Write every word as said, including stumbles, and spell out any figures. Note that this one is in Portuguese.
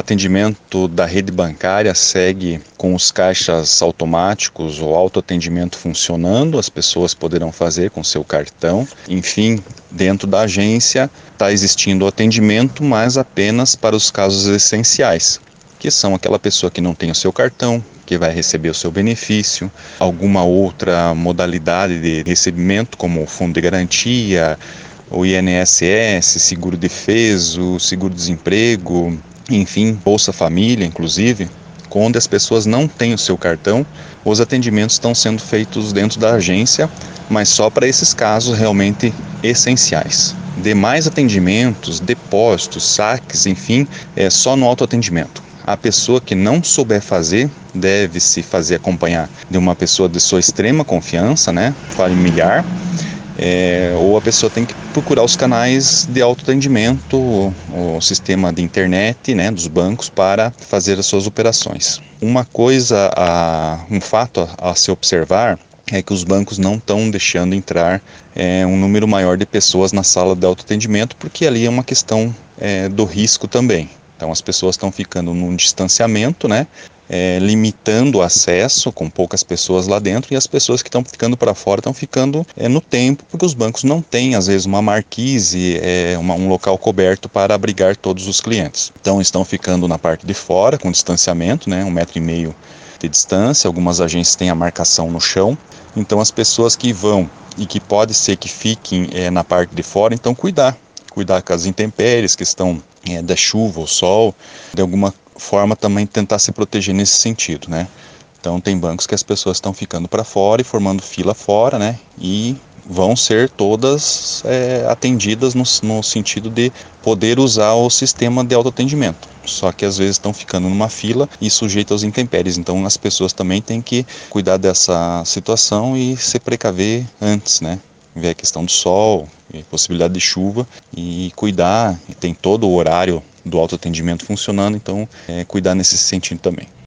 atendimento da rede bancária segue com os caixas automáticos, o autoatendimento funcionando, as pessoas poderão fazer com seu cartão. Enfim, dentro da agência está existindo o atendimento, mas apenas para os casos essenciais, que são aquela pessoa que não tem o seu cartão, que vai receber o seu benefício, alguma outra modalidade de recebimento, como o fundo de garantia, o I N S S, seguro-defeso, seguro-desemprego, enfim, Bolsa Família, inclusive, quando as pessoas não têm o seu cartão, os atendimentos estão sendo feitos dentro da agência, mas só para esses casos realmente essenciais. Demais atendimentos, depósitos, saques, enfim, é só no autoatendimento. A pessoa que não souber fazer, deve se fazer acompanhar de uma pessoa de sua extrema confiança, né, familiar, é, ou a pessoa tem que procurar os canais de autoatendimento, o, o sistema de internet, né, dos bancos para fazer as suas operações. Uma coisa, a, um fato a, a se observar é que os bancos não estão deixando entrar é, um número maior de pessoas na sala de autoatendimento, porque ali é uma questão é, do risco também. Então as pessoas estão ficando num distanciamento, né, é, limitando o acesso com poucas pessoas lá dentro, e as pessoas que estão ficando para fora estão ficando é, no tempo, porque os bancos não têm, às vezes, uma marquise, é, uma, um local coberto para abrigar todos os clientes. Então estão ficando na parte de fora, com distanciamento, né, um metro e meio de distância, algumas agências têm a marcação no chão, então as pessoas que vão e que pode ser que fiquem é, na parte de fora, então cuidar, cuidar com as intempéries que estão é, da chuva, o sol, de alguma forma também tentar se proteger nesse sentido, né? Então tem bancos que as pessoas estão ficando para fora e formando fila fora, né? E vão ser todas é, atendidas no, no sentido de poder usar o sistema de autoatendimento. Só que às vezes estão ficando numa fila e sujeitos aos intempéries. Então as pessoas também têm que cuidar dessa situação e se precaver antes, né? Ver a questão do sol, possibilidade de chuva e cuidar. Tem todo o horário do autoatendimento funcionando, então é, cuidar nesse sentido também.